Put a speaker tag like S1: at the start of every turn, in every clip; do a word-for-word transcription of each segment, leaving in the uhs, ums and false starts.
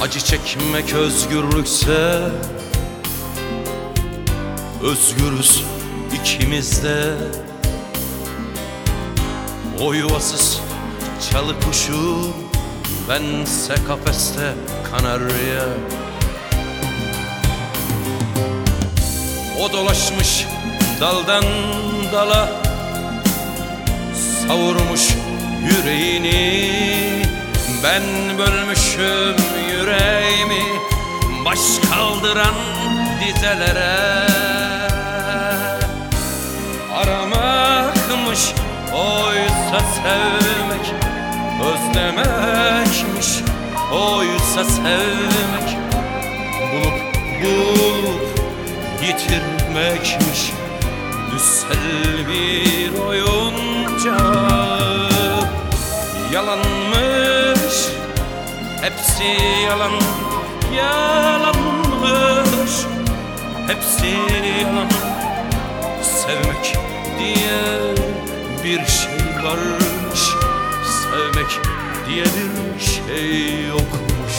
S1: Acı çekmek özgürlükse, özgürüz ikimiz de. O yuvasız çalı kuşu, bense kafeste kanarya. O dolaşmış daldan dala, savurmuş yüreğini. Ben bölmüşüm yüreğimi baş kaldıran dizelere. Aramakmış oysa sevmek, özlemekmiş oysa sevmek. Bulup bulup yitirmekmiş düssel bir oyuncak. Yalanmış, hepsi yalan, yalanmış, hepsi yalan. Sevmek diye bir şey varmış, sevmek diye bir şey yokmuş.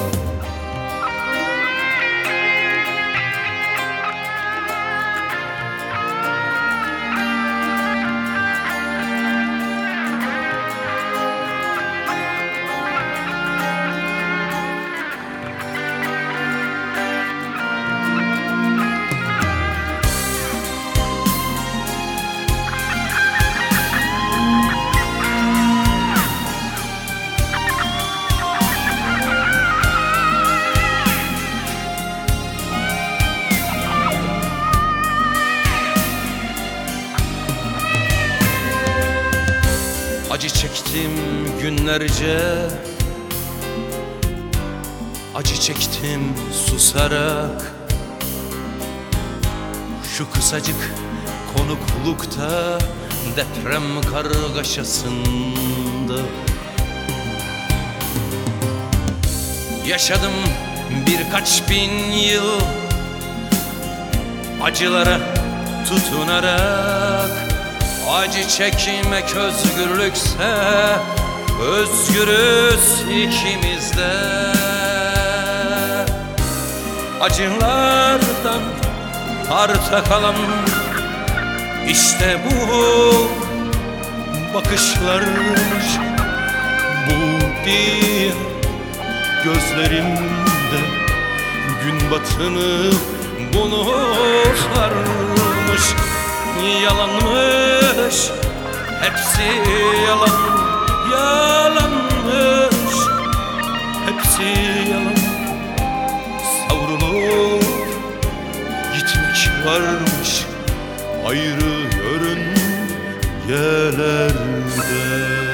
S1: Acı çektim günlerce, acı çektim susarak. Şu kısacık konuklukta, deprem kargaşasında. Yaşadım birkaç bin yıl acılara tutunarak. Acı çekmek özgürlükse, özgürüz ikimiz de. Acılardan arta kalan işte bu bakışlarmış. Bu diye gözlerimde gün batını bulurlarmış. Yalanmış, hepsi yalan, yalanmış, hepsi yalan. Savrulup gitmek varmış ayrı yörün yerlerde.